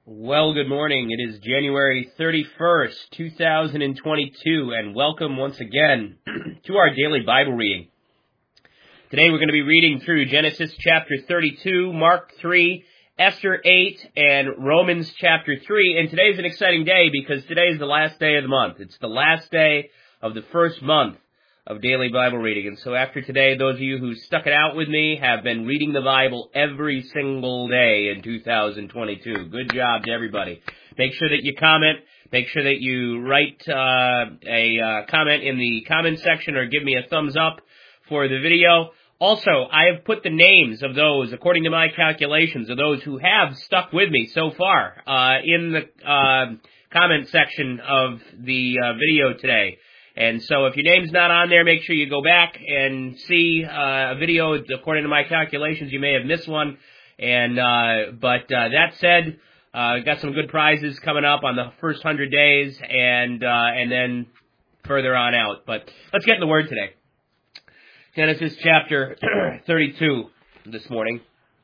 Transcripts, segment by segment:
Well, good morning. It is January 31st, 2022, and welcome once again to our daily Bible reading. Today we're going to be reading through Genesis chapter 32, Mark 3, Esther 8, and Romans chapter 3. And today's an exciting day because today is the last day of the month. It's the last day of the first month of daily Bible reading. And so after today, those of you who stuck it out with me have been reading the Bible every single day in 2022. Good job to everybody. Make sure that you comment. Make sure that you write a comment in the comment section or give me a thumbs up for the video. Also, I have put the names of those, according to my calculations, of those who have stuck with me so far in the comment section of the video today. And so if your name's not on there, make sure you go back and see a video. According to my calculations, you may have missed one. And but that said, got some good prizes coming up on the first 100 days and then further on out. But let's get in the Word today. Genesis chapter 32 this morning.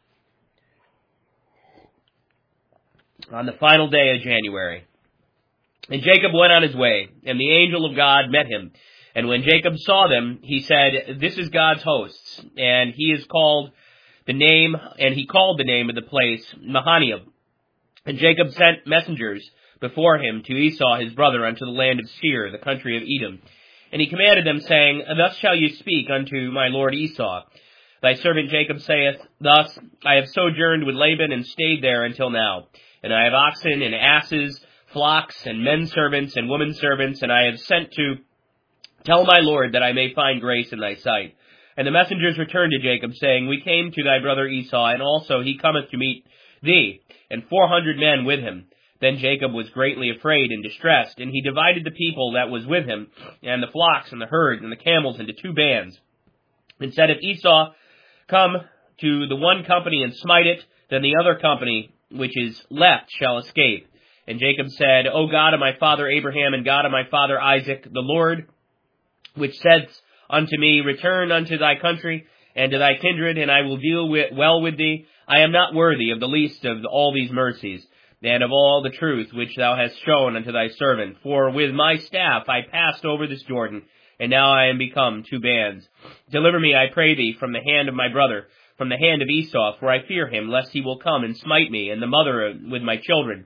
On the final day of January. And Jacob went on his way, and the angel of God met him. And when Jacob saw them, he said, "This is God's hosts." And he called the name of the place Mahanaim. And Jacob sent messengers before him to Esau his brother unto the land of Seir, the country of Edom. And he commanded them, saying, "Thus shall you speak unto my lord Esau. Thy servant Jacob saith, Thus, I have sojourned with Laban and stayed there until now. And I have oxen and asses, flocks and men servants and women servants, and I have sent to tell my lord that I may find grace in thy sight." And the messengers returned to Jacob, saying, "We came to thy brother Esau, and also he cometh to meet thee, and 400 men with him." Then Jacob was greatly afraid and distressed, and he divided the people that was with him, and the flocks and the herds and the camels into two bands, and said, "If Esau come to the one company and smite it, then the other company which is left shall escape." And Jacob said, "O God of my father Abraham and God of my father Isaac, the Lord, which saidst unto me, Return unto thy country and to thy kindred, and I will deal well with thee, I am not worthy of the least of all these mercies, and of all the truth which thou hast shown unto thy servant. For with my staff I passed over this Jordan, and now I am become two bands. Deliver me, I pray thee, from the hand of my brother, from the hand of Esau, for I fear him, lest he will come and smite me, and the mother with my children.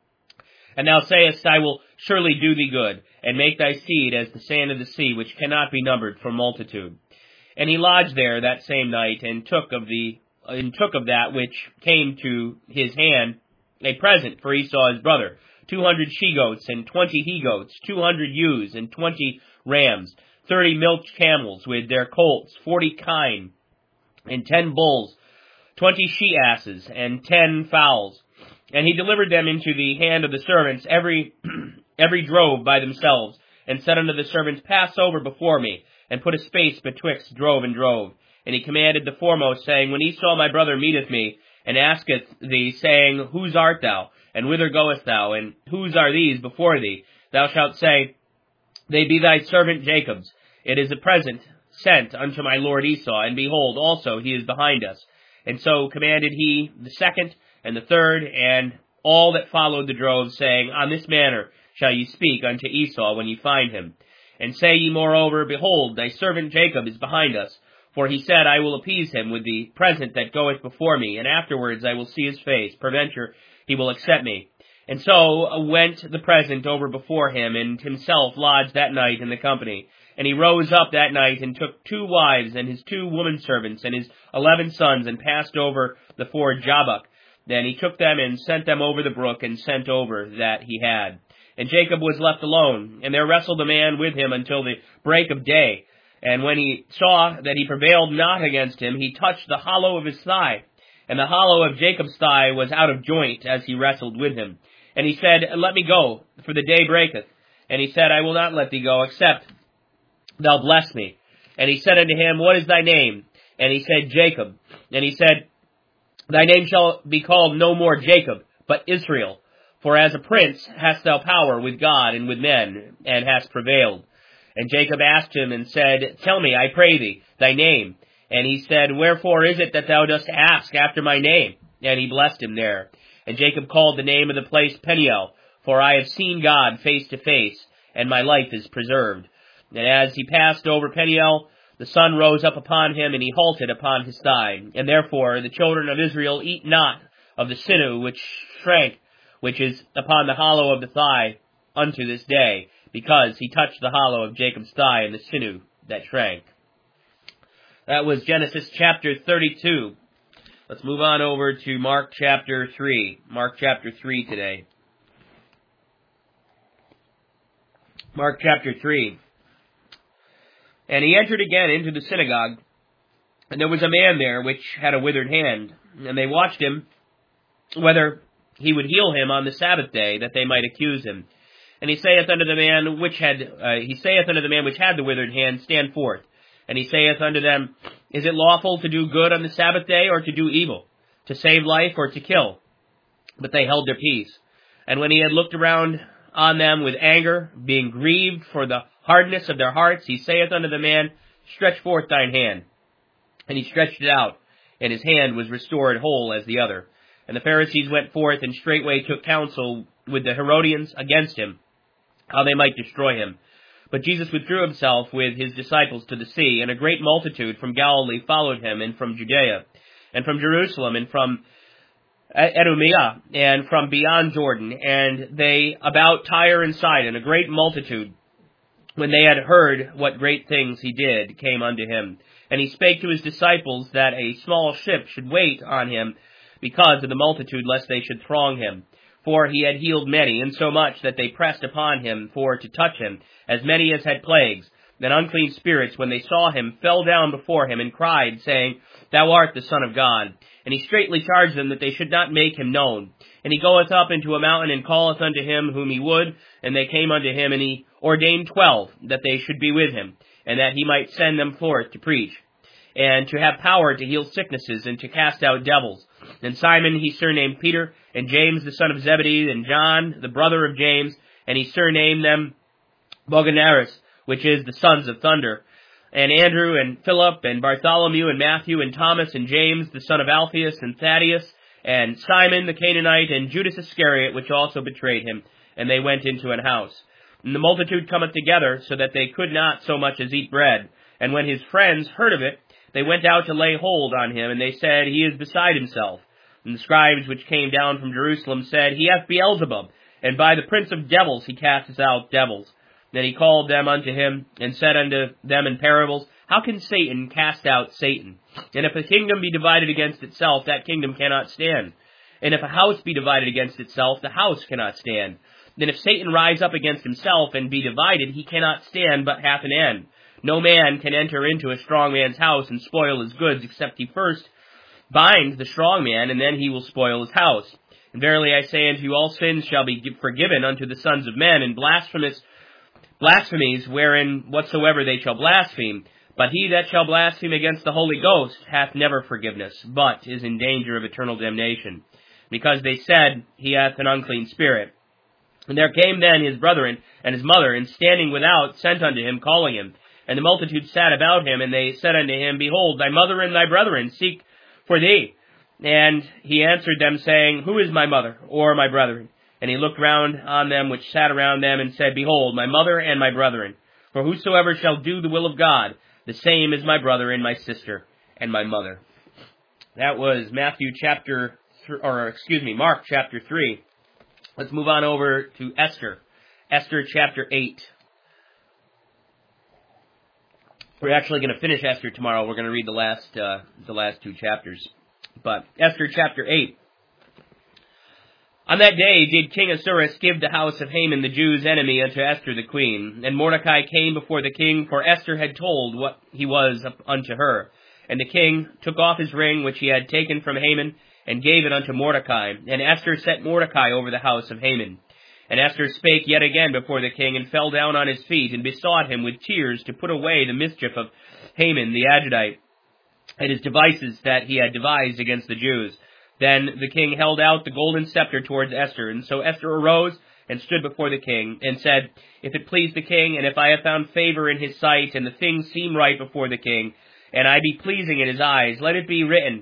And thou sayest, I will surely do thee good, and make thy seed as the sand of the sea, which cannot be numbered for multitude." And he lodged there that same night, and took of that which came to his hand a present for Esau his brother, 200 she-goats, and 20 he-goats, 200 ewes, and 20 rams, 30 milch camels with their colts, 40 kine, and 10 bulls, 20 she-asses, and 10 fowls. And he delivered them into the hand of the servants, every drove by themselves, and said unto the servants, "Pass over before me, and put a space betwixt drove and drove." And he commanded the foremost, saying, "When Esau my brother meeteth me, and asketh thee, saying, Whose art thou? And whither goest thou? And whose are these before thee? Thou shalt say, They be thy servant Jacob's. It is a present sent unto my lord Esau, and behold, also he is behind us." And so commanded he the second, and the third, and all that followed the drove, saying, "On this manner shall ye speak unto Esau when ye find him. And say ye moreover, Behold, thy servant Jacob is behind us. For he said, I will appease him with the present that goeth before me, and afterwards I will see his face. Peradventure he will accept me." And so went the present over before him, and himself lodged that night in the company. And he rose up that night, and took 2 wives, and his 2 women servants, and his 11 sons, and passed over the ford Jabbok. Then he took them and sent them over the brook, and sent over that he had. And Jacob was left alone, and there wrestled a man with him until the break of day. And when he saw that he prevailed not against him, he touched the hollow of his thigh. And the hollow of Jacob's thigh was out of joint as he wrestled with him. And he said, "Let me go, for the day breaketh." And he said, "I will not let thee go, except thou bless me." And he said unto him, "What is thy name?" And he said, "Jacob." And he said, "Thy name shall be called no more Jacob, but Israel. For as a prince hast thou power with God and with men, and hast prevailed." And Jacob asked him and said, "Tell me, I pray thee, thy name." And he said, "Wherefore is it that thou dost ask after my name?" And he blessed him there. And Jacob called the name of the place Peniel, for I have seen God face to face, and my life is preserved. And as he passed over Peniel, the sun rose up upon him, and he halted upon his thigh. And therefore the children of Israel eat not of the sinew which shrank, which is upon the hollow of the thigh, unto this day, because he touched the hollow of Jacob's thigh and the sinew that shrank. That was Genesis chapter 32. Let's move on over to Mark chapter 3. Mark chapter 3 today. Mark chapter 3. And he entered again into the synagogue, and there was a man there which had a withered hand. And they watched him, whether he would heal him on the Sabbath day, that they might accuse him. And he saith unto the man which had the withered hand, Stand forth. And he saith unto them, Is it lawful to do good on the Sabbath day, or to do evil, to save life, or to kill? But they held their peace. And when he had looked around on them with anger, being grieved for the hardness of their hearts, he saith unto the man, Stretch forth thine hand. And he stretched it out, and his hand was restored whole as the other. And the Pharisees went forth, and straightway took counsel with the Herodians against him, how they might destroy him. But Jesus withdrew himself with his disciples to the sea, and a great multitude from Galilee followed him, and from Judea, and from Jerusalem, and from Idumea, and from beyond Jordan, and they about Tyre and Sidon, a great multitude, when they had heard what great things he did, came unto him. And he spake to his disciples that a small ship should wait on him, because of the multitude, lest they should throng him. For he had healed many, insomuch that they pressed upon him for to touch him, as many as had plagues. Then unclean spirits, when they saw him, fell down before him, and cried, saying, Thou art the Son of God. And he straitly charged them that they should not make him known. And he goeth up into a mountain, and calleth unto him whom he would, and they came unto him, and he ordained 12, that they should be with him, and that he might send them forth to preach, and to have power to heal sicknesses, and to cast out devils. And Simon he surnamed Peter, and James the son of Zebedee, and John the brother of James, and he surnamed them Boanerges, which is the sons of thunder, and Andrew, and Philip, and Bartholomew, and Matthew, and Thomas, and James the son of Alphaeus, and Thaddeus, and Simon the Canaanite, and Judas Iscariot, which also betrayed him. And they went into an house. And the multitude cometh together, so that they could not so much as eat bread. And when his friends heard of it, they went out to lay hold on him, and they said, He is beside himself. And the scribes which came down from Jerusalem said, He hath Beelzebub, and by the prince of devils he casteth out devils. Then he called them unto him, and said unto them in parables, How can Satan cast out Satan? And if a kingdom be divided against itself, that kingdom cannot stand. And if a house be divided against itself, the house cannot stand. Then if Satan rise up against himself and be divided, he cannot stand, but hath an end. No man can enter into a strong man's house and spoil his goods, except he first bind the strong man, and then he will spoil his house. And verily I say unto you, all sins shall be forgiven unto the sons of men, and blasphemies wherein whatsoever they shall blaspheme. But he that shall blaspheme against the Holy Ghost hath never forgiveness, but is in danger of eternal damnation, because they said, He hath an unclean spirit. And there came then his brethren and his mother, and standing without, sent unto him, calling him. And the multitude sat about him, and they said unto him, Behold, thy mother and thy brethren seek for thee. And he answered them, saying, Who is my mother, or my brethren? And he looked round on them which sat around them, and said, Behold, my mother and my brethren. For whosoever shall do the will of God, the same is my brother and my sister and my mother. That was Mark chapter 3. Let's move on over to Esther. Esther chapter 8. We're actually going to finish Esther tomorrow. We're going to read the last two chapters. But Esther chapter 8. On that day did King Ahasuerus give the house of Haman the Jews' enemy unto Esther the queen. And Mordecai came before the king, for Esther had told what he was unto her. And the king took off his ring which he had taken from Haman, and gave it unto Mordecai. And Esther set Mordecai over the house of Haman. And Esther spake yet again before the king, and fell down on his feet, and besought him with tears to put away the mischief of Haman the Agagite, and his devices that he had devised against the Jews. Then the king held out the golden scepter towards Esther, and so Esther arose and stood before the king, and said, If it please the king, and if I have found favor in his sight, and the things seem right before the king, and I be pleasing in his eyes, let it be written,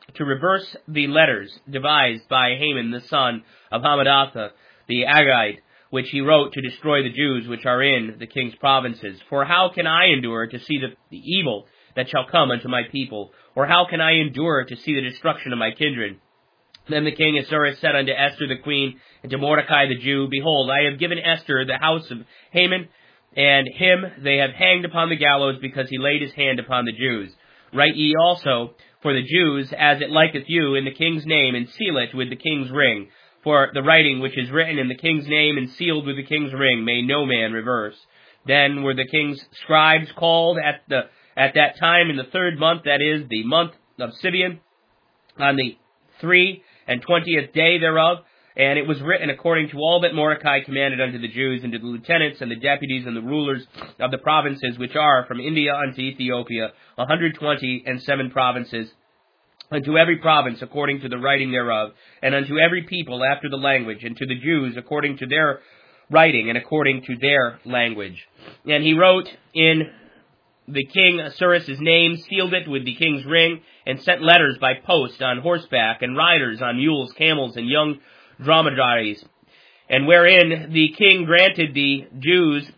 to reverse the letters devised by Haman the son of Hammedatha the Agagite, which he wrote to destroy the Jews which are in the king's provinces. For how can I endure to see the evil that shall come unto my people? Or how can I endure to see the destruction of my kindred? Then the king Ahasuerus said unto Esther the queen, and to Mordecai the Jew, Behold, I have given Esther the house of Haman, and him they have hanged upon the gallows, because he laid his hand upon the Jews. Write ye also for the Jews, as it liketh you, in the king's name, and seal it with the king's ring. For the writing which is written in the king's name and sealed with the king's ring may no man reverse. Then were the king's scribes called at that time in the 3rd month, that is, the month of Sibian, on the 23rd day thereof, and it was written according to all that Mordecai commanded unto the Jews, and to the lieutenants and the deputies and the rulers of the provinces which are from India unto Ethiopia, 127 provinces, unto every province according to the writing thereof, and unto every people after the language, and to the Jews according to their writing and according to their language. And he wrote in the king Ahasuerus' name, sealed it with the king's ring, and sent letters by post on horseback, and riders on mules, camels, and young dromedaries, and wherein the king granted the Jews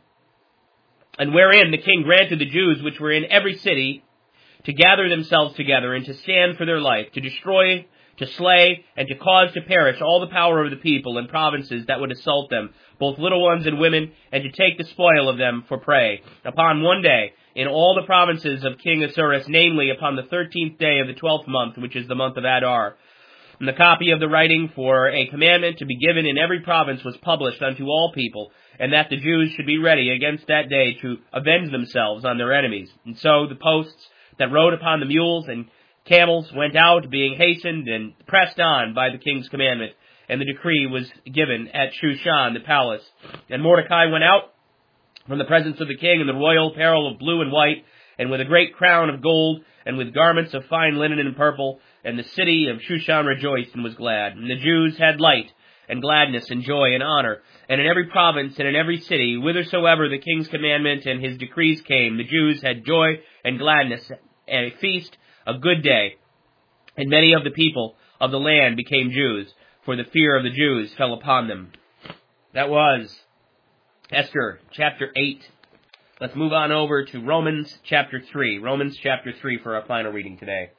which were in every city to gather themselves together and to stand for their life, to destroy, to slay, and to cause to perish all the power of the people and provinces that would assault them, both little ones and women, and to take the spoil of them for prey, upon one day, in all the provinces of King Ahasuerus, namely upon the 13th day of the 12th month, which is the month of Adar. And the copy of the writing for a commandment to be given in every province was published unto all people, and that the Jews should be ready against that day to avenge themselves on their enemies. And so the posts that rode upon the mules and camels went out, being hastened and pressed on by the king's commandment, and the decree was given at Shushan the palace. And Mordecai went out from the presence of the king in the royal apparel of blue and white, and with a great crown of gold, and with garments of fine linen and purple, and the city of Shushan rejoiced and was glad. And the Jews had light, and gladness, and joy, and honor. And in every province, and in every city, whithersoever the king's commandment and his decrees came, the Jews had joy and gladness, and a feast, a good day. And many of the people of the land became Jews, for the fear of the Jews fell upon them. That was Esther chapter 8. Let's move on over to Romans chapter 3. Romans chapter 3 for our final reading today.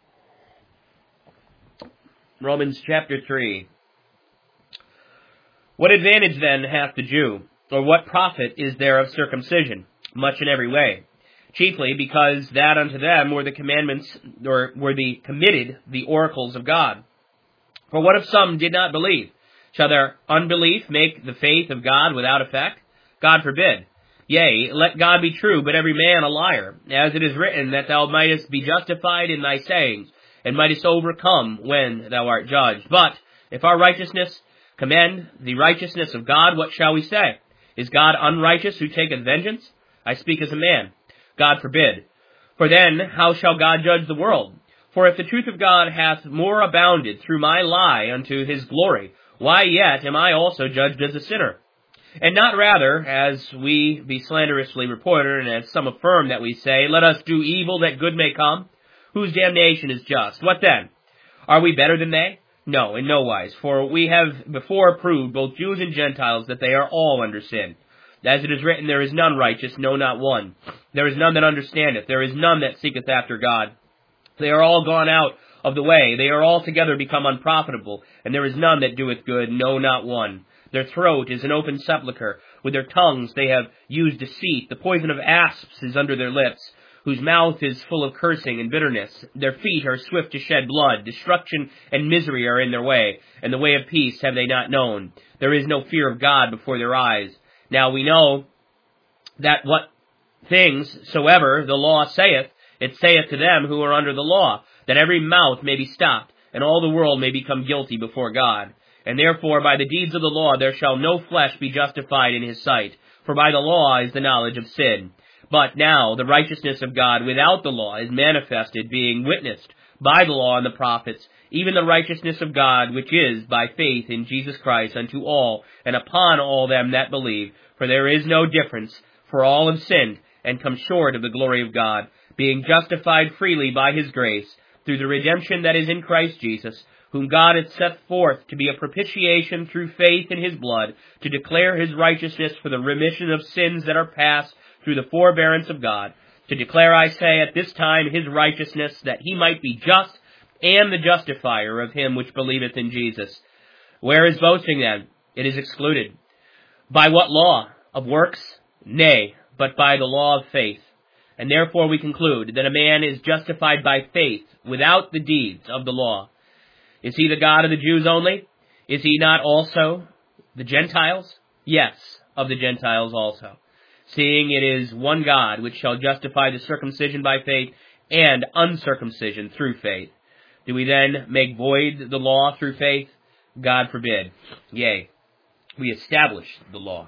Romans chapter 3. What advantage then hath the Jew, or what profit is there of circumcision? Much in every way. Chiefly because that unto them were the commandments, or were committed the oracles of God. For what if some did not believe? Shall their unbelief make the faith of God without effect? God forbid. Yea, let God be true, but every man a liar, as it is written, that thou mightest be justified in thy sayings, and mightest overcome when thou art judged. But if our righteousness commend the righteousness of God, what shall we say? Is God unrighteous who taketh vengeance? I speak as a man. God forbid. For then how shall God judge the world? For if the truth of God hath more abounded through my lie unto his glory, why yet am I also judged as a sinner? And not rather, as we be slanderously reported, and as some affirm that we say, let us do evil that good may come, whose damnation is just. What then? Are we better than they? No, in no wise. For we have before proved, both Jews and Gentiles, that they are all under sin. As it is written, there is none righteous, no, not one. There is none that understandeth. There is none that seeketh after God. They are all gone out of the way. They are altogether become unprofitable. And there is none that doeth good, no, not one. Their throat is an open sepulchre. With their tongues they have used deceit. The poison of asps is under their lips, whose mouth is full of cursing and bitterness. Their feet are swift to shed blood. Destruction and misery are in their way, and the way of peace have they not known. There is no fear of God before their eyes. Now we know that what things soever the law saith, it saith to them who are under the law, that every mouth may be stopped, and all the world may become guilty before God. And therefore by the deeds of the law there shall no flesh be justified in his sight, for by the law is the knowledge of sin. But now the righteousness of God without the law is manifested, being witnessed by the law and the prophets, even the righteousness of God, which is by faith in Jesus Christ unto all, and upon all them that believe. For there is no difference, for all have sinned, and come short of the glory of God, being justified freely by his grace, through the redemption that is in Christ Jesus, whom God hath set forth to be a propitiation through faith in his blood, to declare his righteousness for the remission of sins that are past through the forbearance of God, to declare, I say, at this time his righteousness, that he might be just and the justifier of him which believeth in Jesus. Where is boasting then? It is excluded. By what law? Of works? Nay, but by the law of faith. And therefore we conclude that a man is justified by faith without the deeds of the law. Is he the God of the Jews only? Is he not also the Gentiles? Yes, of the Gentiles also. Seeing it is one God which shall justify the circumcision by faith and uncircumcision through faith. Do we then make void the law through faith? God forbid. Yea, we establish the law.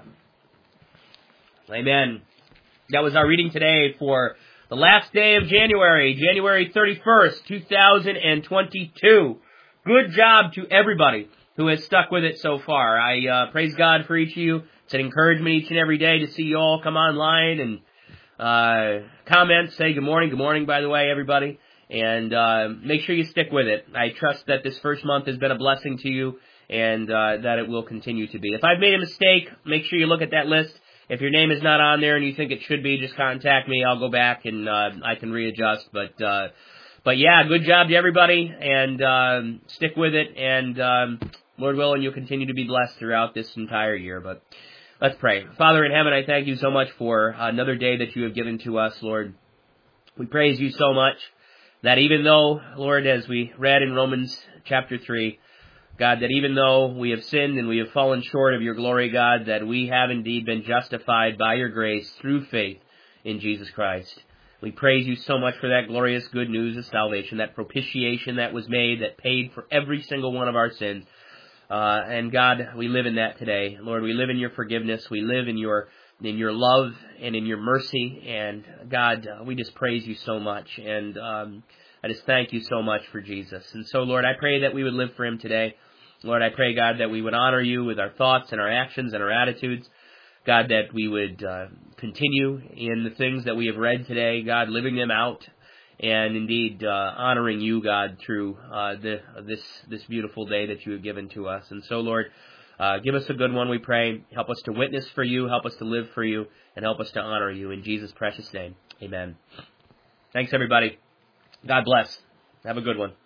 Amen. That was our reading today for the last day of January, January 31st, 2022. Good job to everybody who has stuck with it so far. I praise God for each of you. It's an encouragement each and every day to see you all come online and comment, say good morning, by the way, everybody. And make sure you stick with it. I trust that this first month has been a blessing to you and that it will continue to be. If I've made a mistake, make sure you look at that list. If your name is not on there and you think it should be, just contact me. I'll go back and I can readjust. But yeah, good job to everybody, and stick with it. And Lord willing, you'll continue to be blessed throughout this entire year. But let's pray. Father in heaven, I thank you so much for another day that you have given to us, Lord. We praise you so much that even though, Lord, as we read in Romans chapter 3, God, that even though we have sinned and we have fallen short of your glory, God, that we have indeed been justified by your grace through faith in Jesus Christ. We praise you so much for that glorious good news of salvation, that propitiation that was made, that paid for every single one of our sins. And God, we live in that today. Lord, we live in your forgiveness. We live in your love and in your mercy. And God, we just praise you so much. And I just thank you so much for Jesus. And so, Lord, I pray that we would live for him today. Lord, I pray, God, that we would honor you with our thoughts and our actions and our attitudes. God, that we would continue in the things that we have read today, God, living them out, and indeed honoring you, God, through this beautiful day that you have given to us. And so, Lord, give us a good one, we pray. Help us to witness for you, help us to live for you, and help us to honor you. In Jesus' precious name, amen. Thanks, everybody. God bless. Have a good one.